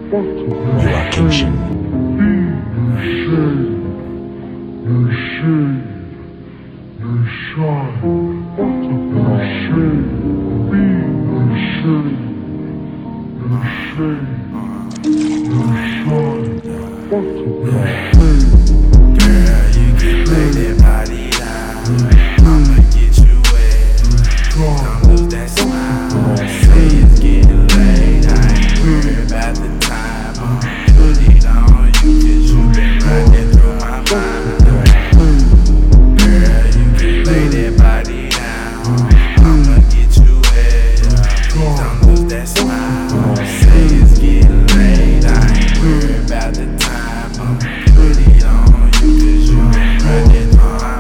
You are Kenshin. Girl, you can lay that body down. I'ma get you wet. Don't lose that smile. Say it's getting late. I ain't worried about the time. I'ma put it on you, 'cause you been running through my mind. Girl, you can lay that body down. I'ma get you wet. Please don't lose that smile. Say it's getting late. I ain't worried about the time. I'ma put it on you, 'cause you been running through my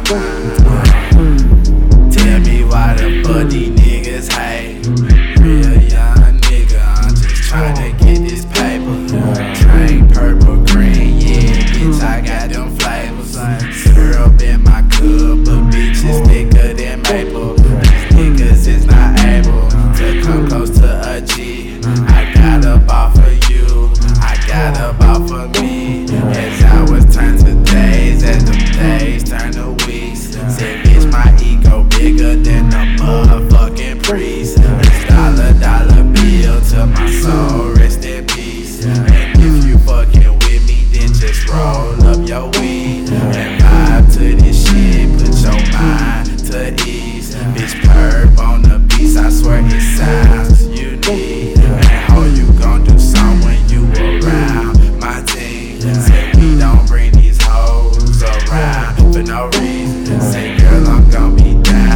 mind. Tell me why the fuck these niggas hate. Real young nigga, I'm just tryna get this paper. Train purple, green, yeah, bitch, I got them flavors. Syrup in my cup, but bitch is thicker than maple. These niggas is not able to come close to a G. I got up off of you, I got up off of me. As hours turn to days, as them days turn to weeks. Said bitch, my ego bigger than a motherfucking priest. It's dollar bill to my soul, rest in peace. And if you fucking with me, then just roll up your weed and vibe to this shit, put your mind to ease. Bitch, perp on the beats, I swear it sounds unique. And how you gon' do something when you around my team? Say we don't bring these hoes around for no reason. Say girl, I'm gon' be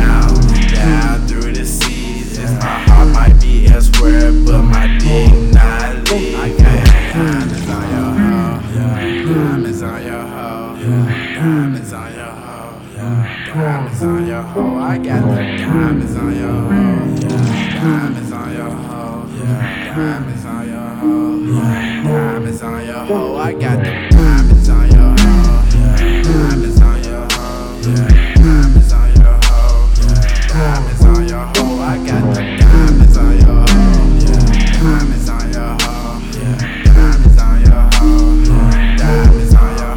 down through the seasons. My heart might be elsewhere, but my dick not leaving. I got diamonds on your hoe, diamonds on your hoe, diamonds on your hoe, diamonds on your hoe. I got the diamonds on your hoe, diamonds on your hoe, diamonds on your hoe, diamonds on your hoe. I got the diamonds on your hoe, diamonds on your hoe, diamonds on your hoe, diamonds on your hoe. I got the diamonds on your hoe, diamonds on your hoe, diamonds on your hoe, diamonds on your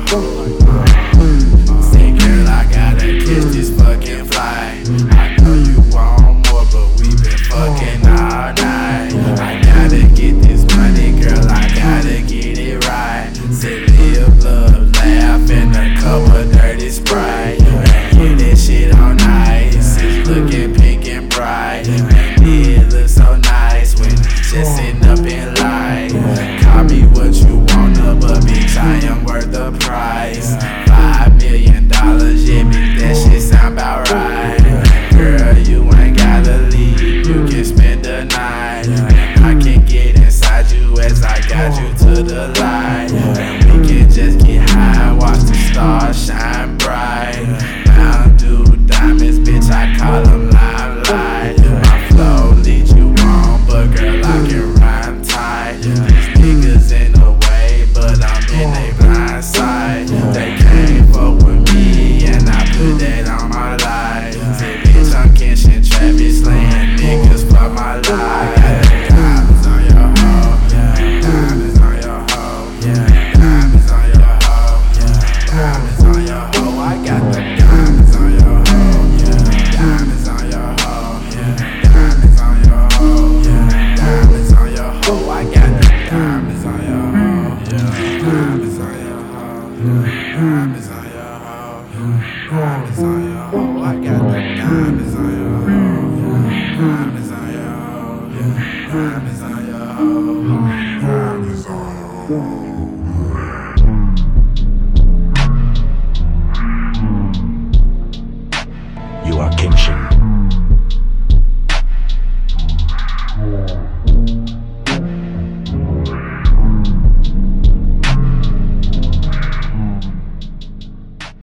hoe. Say girl, I gotta catch this fucking flight. I know you want more, but we been fucking all night. I gotta get this money, girl, I gotta get it right. Say live, love, laugh, and a cup of dirty Sprite. Yeah, that shit on ice, it's looking pink and bright. And it looks so nice when it's just sitting up in light. Call me what you wanna, but bitch, I am worth the price. $5 million, yeah, bitch, that shit sound about right. Girl, you ain't gotta leave, you can spend the night. And I can get inside you as I got you to the light. And we can just get high, watch the stars shine bright. Mountain Dew diamonds, bitch, I call them limelight. My flow leads you on, but girl, I can rhyme tight. These niggas in the way, but I'm in they blind side. They can't fuck with me, and I put that on my life. Say, bitch, I'm Kenshin Travis, laying niggas for my life. Diamonds on your hoe, diamonds on your hoe, diamonds on your hoe, diamonds on your hoe. I got the diamonds on your hoe, diamonds on your hoe, diamonds on your hoe, diamonds on your hoe. I got the diamonds on your hoe, diamonds on your hoe, diamonds on your hoe, diamonds on your hoe. I got the diamonds on your hoe, diamonds on your hoe, diamonds on your hoe, diamonds on your hoe. You are Kenshin.